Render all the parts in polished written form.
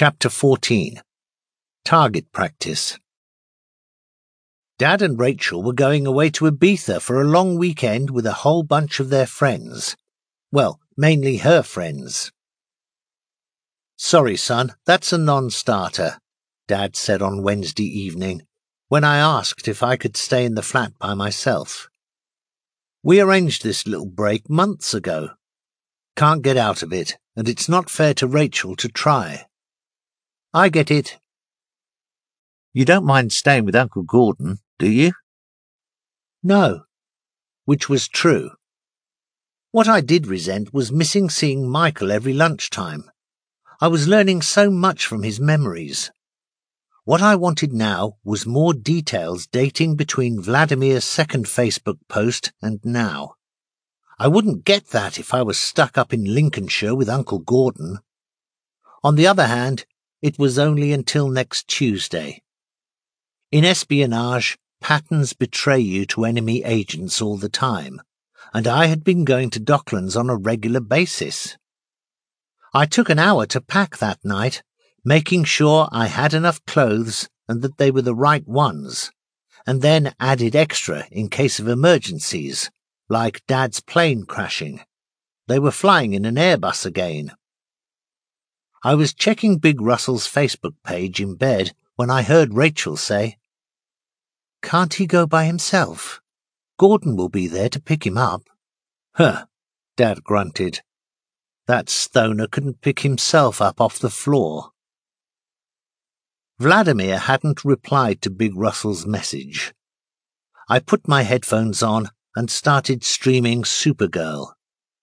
Chapter 14. Target Practice. Dad and Rachel were going away to Ibiza for a long weekend with a whole bunch of their friends. Well, mainly her friends. "Sorry, son, that's a non-starter," Dad said on Wednesday evening, when I asked if I could stay in the flat by myself. "We arranged this little break months ago. Can't get out of it, and it's not fair to Rachel to try." "I get it." "You don't mind staying with Uncle Gordon, do you?" No. Which was true. What I did resent was missing seeing Michael every lunchtime. I was learning so much from his memories. What I wanted now was more details dating between Vladimir's second Facebook post and now. I wouldn't get that if I was stuck up in Lincolnshire with Uncle Gordon. On the other hand, it was only until next Tuesday. In espionage, patterns betray you to enemy agents all the time, and I had been going to Docklands on a regular basis. I took an hour to pack that night, making sure I had enough clothes and that they were the right ones, and then added extra in case of emergencies, like Dad's plane crashing. They were flying in an Airbus again. I was checking Big Russell's Facebook page in bed when I heard Rachel say, "Can't he go by himself? Gordon will be there to pick him up." "Huh," Dad grunted. That stoner couldn't pick himself up off the floor. Vladimir hadn't replied to Big Russell's message. I put my headphones on and started streaming Supergirl.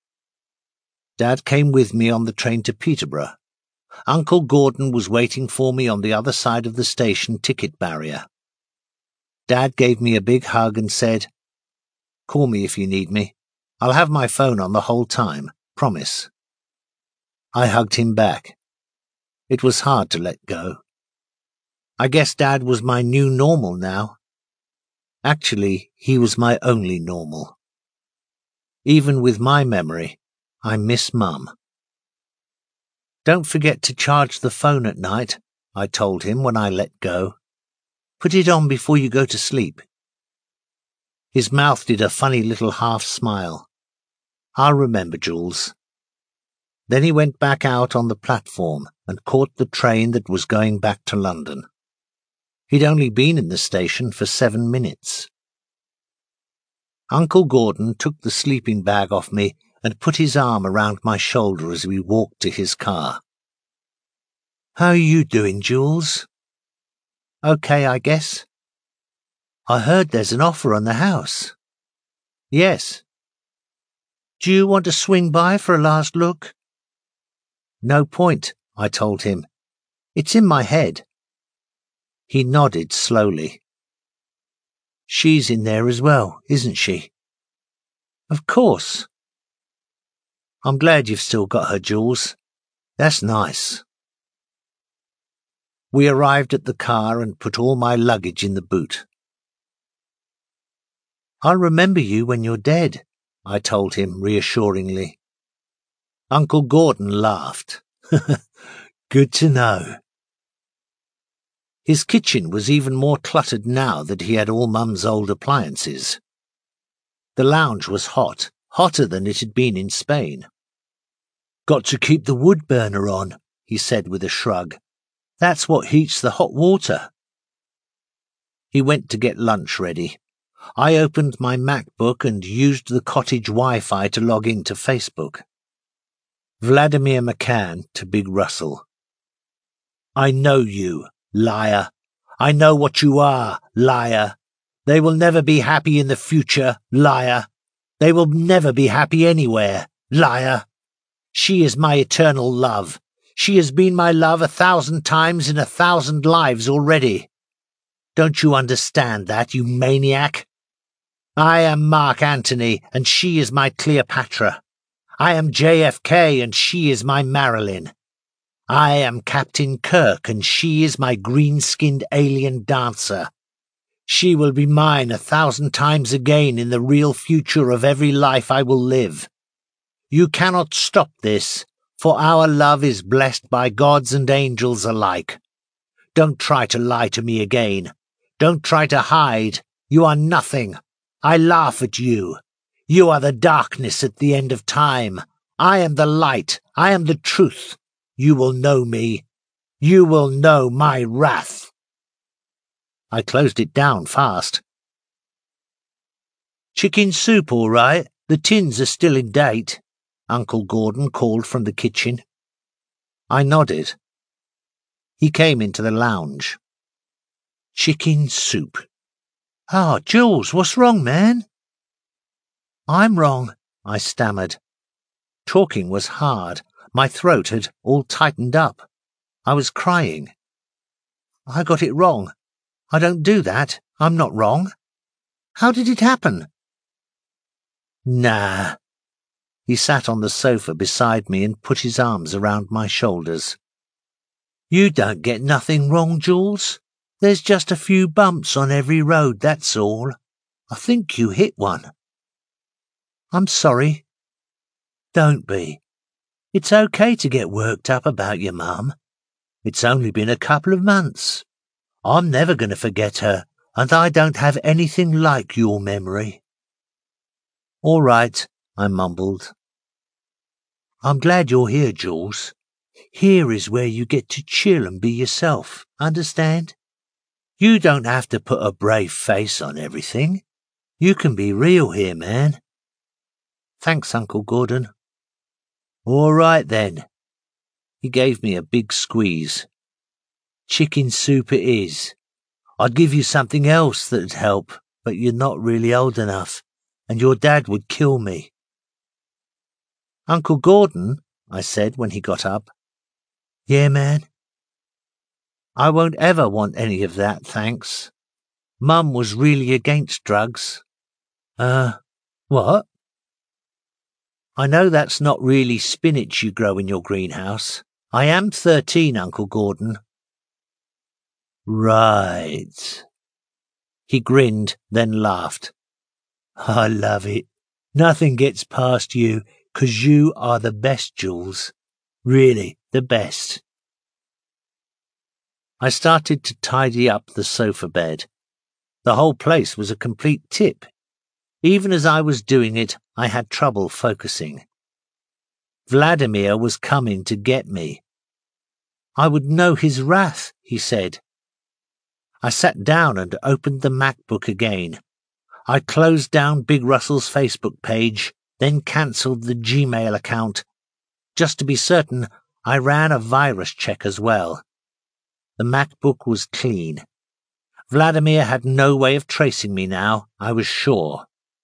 Dad came with me on the train to Peterborough. Uncle Gordon was waiting for me on the other side of the station ticket barrier. Dad gave me a big hug and said, "Call me if you need me. I'll have my phone on the whole time, promise." I hugged him back. It was hard to let go. I guess Dad was my new normal now. Actually, he was my only normal. Even with my memory, I miss Mum. "Don't forget to charge the phone at night," I told him when I let go. "Put it on before you go to sleep." His mouth did a funny little half smile. "I'll remember, Jules." Then he went back out on the platform and caught the train that was going back to London. He'd only been in the station for 7 minutes. Uncle Gordon took the sleeping bag off me and put his arm around my shoulder as we walked to his car. "How are you doing, Jules?" "Okay, I guess." "I heard there's an offer on the house." "Yes." "Do you want to swing by for a last look?" "No point," I told him. "It's in my head." He nodded slowly. "She's in there as well, isn't she?" "Of course." "I'm glad you've still got her, Jules. That's nice." We arrived at the car and put all my luggage in the boot. "I'll remember you when you're dead," I told him reassuringly. Uncle Gordon laughed. "Good to know." His kitchen was even more cluttered now that he had all Mum's old appliances. The lounge was hot, hotter than it had been in Spain. "Got to keep the wood burner on," he said with a shrug. "That's what heats the hot water." He went to get lunch ready. I opened my MacBook and used the cottage Wi-Fi to log into Facebook. Vladimir McCann to Big Russell. "I know you, liar. I know what you are, liar. They will never be happy in the future, liar. They will never be happy anywhere, liar. She is my eternal love. She has been my love 1,000 times in 1,000 lives already. Don't you understand that, you maniac? I am Mark Antony, and she is my Cleopatra. I am JFK, and she is my Marilyn. I am Captain Kirk, and she is my green-skinned alien dancer. She will be mine 1,000 times again in the real future of every life I will live. You cannot stop this, For our love is blessed by gods and angels alike. Don't try to lie to me again. Don't try to hide. You are nothing. I laugh at you. You are the darkness at the end of time. I am the light. I am the truth. You will know me. You will know my wrath. I closed it down fast. Chicken soup, all right. The tins are still in date, Uncle Gordon called from the kitchen. I nodded. He came into the lounge. Chicken soup. Ah, Jules, what's wrong, man? I'm wrong, I stammered. Talking was hard. My throat had all tightened up. I was crying. I got it wrong. I don't do that. I'm not wrong. How did it happen? Nah. He sat on the sofa beside me and put his arms around my shoulders. You don't get nothing wrong, Jules. There's just a few bumps on every road, that's all. I think you hit one. I'm sorry. Don't be. It's okay to get worked up about your mum. It's only been a couple of months. I'm never going to forget her, and I don't have anything like your memory. All right, I mumbled. I'm glad you're here, Jules. Here is where you get to chill and be yourself, understand? You don't have to put a brave face on everything. You can be real here, man. Thanks, Uncle Gordon. All right, then. He gave me a big squeeze. Chicken soup it is. I'd give you something else that'd help, but you're not really old enough, and your dad would kill me. Uncle Gordon, I said when he got up. Yeah, man? I won't ever want any of that, thanks. Mum was really against drugs. What? I know that's not really spinach you grow in your greenhouse. I am 13, Uncle Gordon. Right. He grinned, then laughed. I love it. Nothing gets past you, 'cause you are the best, Jules. Really, the best. I started to tidy up the sofa bed. The whole place was a complete tip. Even as I was doing it, I had trouble focusing. Vladimir was coming to get me. I would know his wrath, he said. I sat down and opened the MacBook again. I closed down Big Russell's Facebook page, then cancelled the Gmail account. Just to be certain, I ran a virus check as well. The MacBook was clean. Vladimir had no way of tracing me now, I was sure.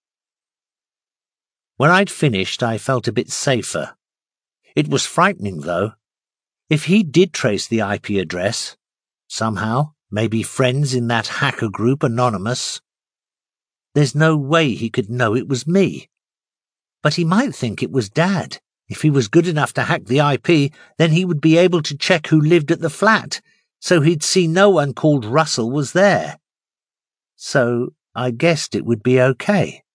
When I'd finished, I felt a bit safer. It was frightening, though. If he did trace the IP address, somehow, maybe friends in that hacker group Anonymous, there's no way he could know it was me. But he might think it was Dad. If he was good enough to hack the IP, then he would be able to check who lived at the flat, so he'd see no one called Russell was there. So I guessed it would be okay.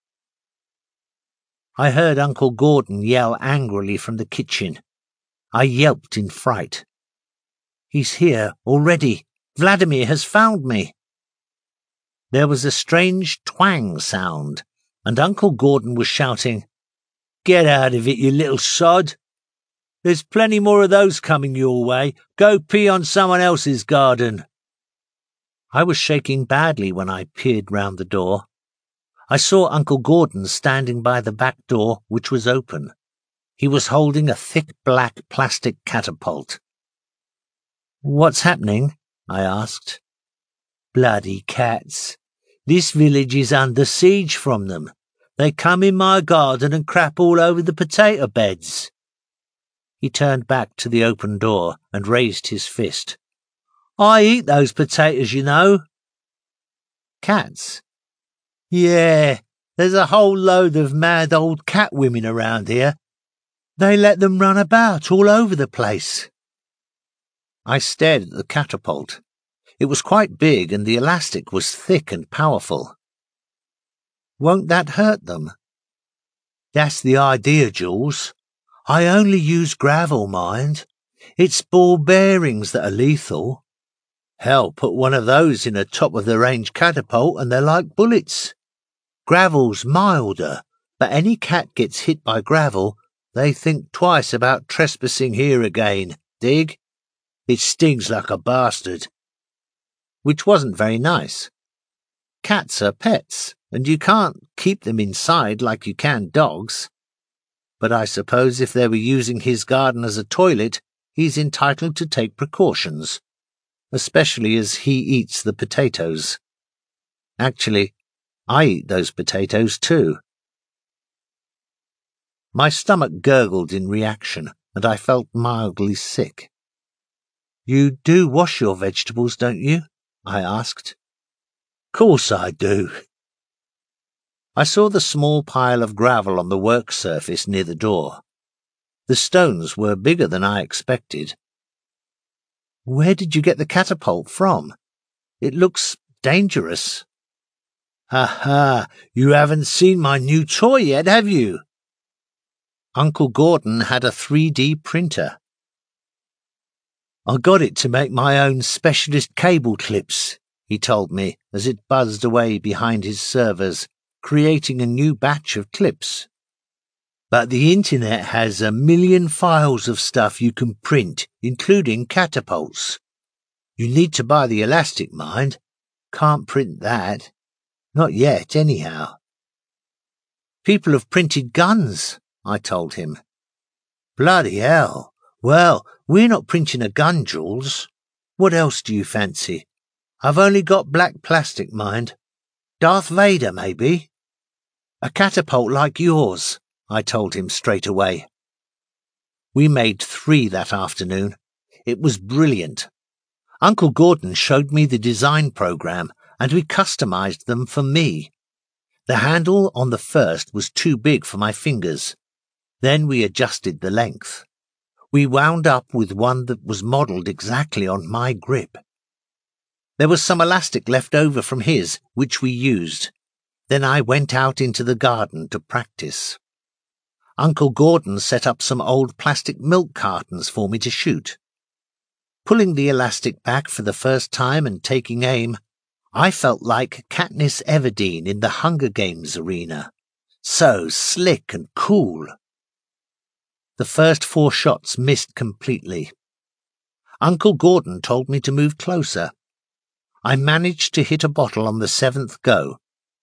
I heard Uncle Gordon yell angrily from the kitchen. I yelped in fright. He's here already. Vladimir has found me. There was a strange twang sound, and Uncle Gordon was shouting, Get out of it, you little sod. There's plenty more of those coming your way. Go pee on someone else's garden. I was shaking badly when I peered round the door. I saw Uncle Gordon standing by the back door, which was open. He was holding a thick black plastic catapult. What's happening? I asked. Bloody cats. This village is under siege from them. They come in my garden and crap all over the potato beds. He turned back to the open door and raised his fist. I eat those potatoes, you know. Cats? Yeah, there's a whole load of mad old cat women around here. They let them run about all over the place. I stared at the catapult. It was quite big and the elastic was thick and powerful. Won't that hurt them? That's the idea, Jules. I only use gravel, mind. It's ball bearings that are lethal. Hell, put one of those in a top-of-the-range catapult and they're like bullets. Gravel's milder, but any cat gets hit by gravel, they think twice about trespassing here again. Dig? It stings like a bastard. Which wasn't very nice. Cats are pets, and you can't keep them inside like you can dogs. But I suppose if they were using his garden as a toilet, he's entitled to take precautions, especially as he eats the potatoes. Actually, I eat those potatoes too. My stomach gurgled in reaction, and I felt mildly sick. You do wash your vegetables, don't you? I asked. Course I do. I saw the small pile of gravel on the work surface near the door. The stones were bigger than I expected. Where did you get the catapult from? It looks dangerous. Ha ha, you haven't seen my new toy yet, have you? Uncle Gordon had a 3D printer. I got it to make my own specialist cable clips, he told me as it buzzed away behind his servers, creating a new batch of clips. But the internet has 1 million files of stuff you can print, including catapults. You need to buy the elastic, mind. Can't print that. Not yet, anyhow. People have printed guns, I told him. Bloody hell. Well, we're not printing a gun, Jules. What else do you fancy? I've only got black plastic, mind. Darth Vader, maybe? A catapult like yours, I told him straight away. We made 3 that afternoon. It was brilliant. Uncle Gordon showed me the design program, and we customized them for me. The handle on the first was too big for my fingers. Then we adjusted the length. We wound up with one that was modelled exactly on my grip. There was some elastic left over from his, which we used. Then I went out into the garden to practice. Uncle Gordon set up some old plastic milk cartons for me to shoot. Pulling the elastic back for the first time and taking aim, I felt like Katniss Everdeen in the Hunger Games arena. So slick and cool. The first 4 shots missed completely. Uncle Gordon told me to move closer. I managed to hit a bottle on the 7th go.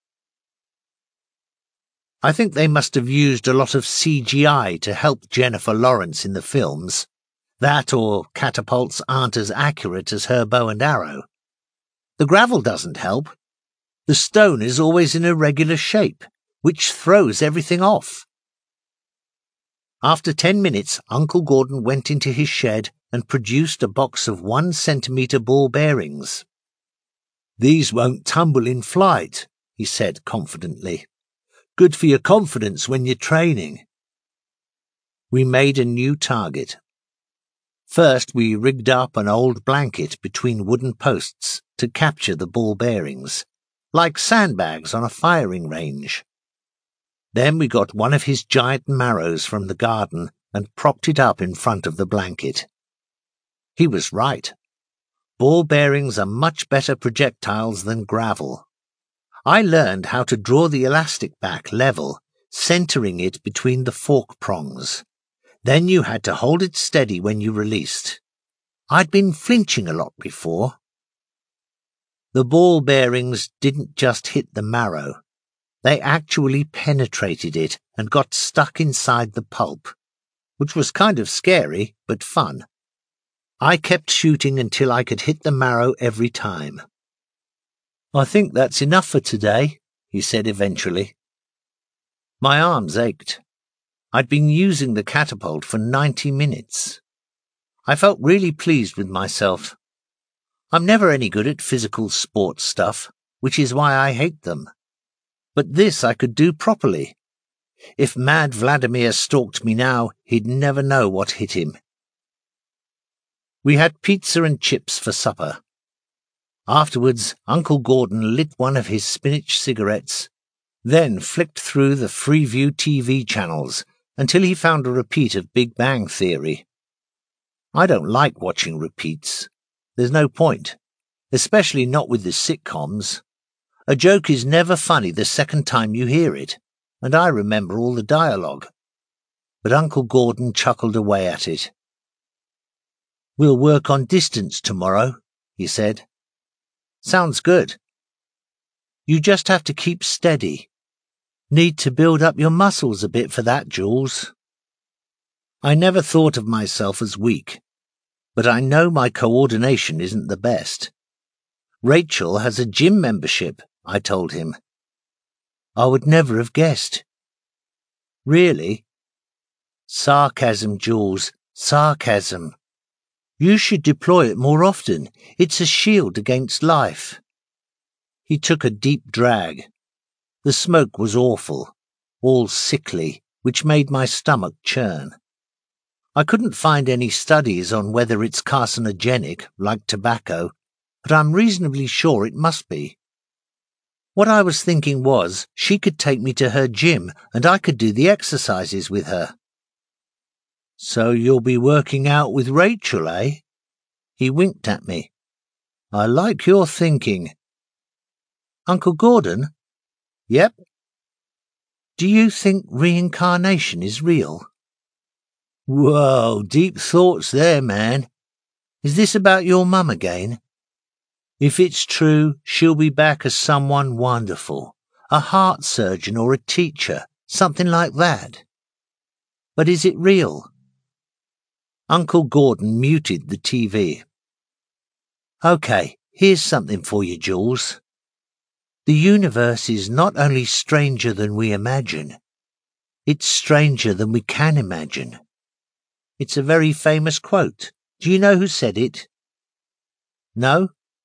I think they must have used a lot of CGI to help Jennifer Lawrence in the films. That or catapults aren't as accurate as her bow and arrow. The gravel doesn't help. The stone is always in a regular shape, which throws everything off. After 10 minutes, Uncle Gordon went into his shed and produced a box of 1 centimetre ball bearings. These won't tumble in flight, he said confidently. Good for your confidence when you're training. We made a new target. First, we rigged up an old blanket between wooden posts to capture the ball bearings, like sandbags on a firing range. Then we got one of his giant marrows from the garden and propped it up in front of the blanket. He was right. Ball bearings are much better projectiles than gravel. I learned how to draw the elastic back level, centering it between the fork prongs. Then you had to hold it steady when you released. I'd been flinching a lot before. The ball bearings didn't just hit the marrow. They actually penetrated it and got stuck inside the pulp, which was kind of scary but fun. I kept shooting until I could hit the marrow every time. I think that's enough for today, he said eventually. My arms ached. I'd been using the catapult for 90 minutes. I felt really pleased with myself. I'm never any good at physical sports stuff, which is why I hate them. But this I could do properly. If Mad Vladimir stalked me now, he'd never know what hit him. We had pizza and chips for supper. Afterwards, Uncle Gordon lit one of his spinach cigarettes, then flicked through the Freeview TV channels until he found a repeat of Big Bang Theory. I don't like watching repeats. There's no point, especially not with the sitcoms. A joke is never funny the second time you hear it, and I remember all the dialogue. But Uncle Gordon chuckled away at it. "We'll work on distance tomorrow," he said. "Sounds good. You just have to keep steady. Need to build up your muscles a bit for that, Jules." I never thought of myself as weak, but I know my coordination isn't the best. "Rachel has a gym membership," I told him. "I would never have guessed." "Really?" "Sarcasm, Jules, sarcasm. You should deploy it more often. It's a shield against life." He took a deep drag. The smoke was awful, all sickly, which made my stomach churn. I couldn't find any studies on whether it's carcinogenic, like tobacco, but I'm reasonably sure it must be. What I was thinking was she could take me to her gym and I could do the exercises with her. "So you'll be working out with Rachel, eh?" He winked at me. "I like your thinking." "Uncle Gordon?" "Yep." "Do you think reincarnation is real?" "Whoa, deep thoughts there, man. Is this about your mum again? If it's true, she'll be back as someone wonderful, a heart surgeon or a teacher, something like that. But is it real?" Uncle Gordon muted the TV. "Okay, here's something for you, Jules. The universe is not only stranger than we imagine, it's stranger than we can imagine." It's a very famous quote. Do you know who said it? No?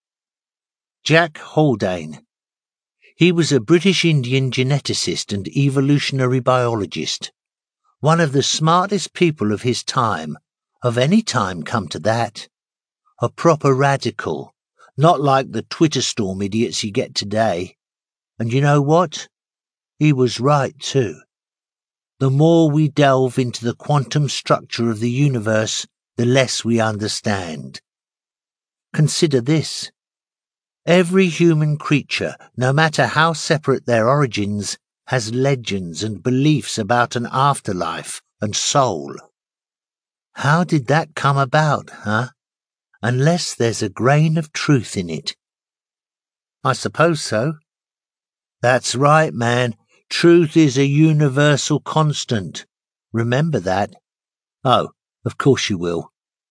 Jack Haldane. He was a British Indian geneticist and evolutionary biologist, one of the smartest people of his time, of any time come to that. A proper radical, not like the Twitter storm idiots you get today. And you know what? He was right too. The more we delve into the quantum structure of the universe, the less we understand. Consider this. Every human creature, no matter how separate their origins, has legends and beliefs about an afterlife and soul. How did that come about, huh? Unless there's a grain of truth in it. I suppose so. That's right, man. Truth is a universal constant. Remember that. Oh, of course you will.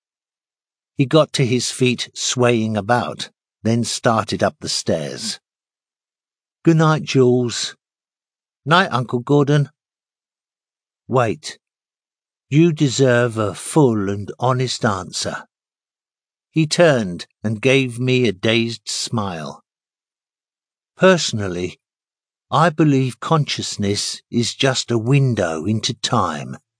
He got to his feet, swaying about, then started up the stairs. "Good night, Jules." "Night, Uncle Gordon." "Wait. You deserve a full and honest answer." He turned and gave me a dazed smile. "Personally, I believe consciousness is just a window into time.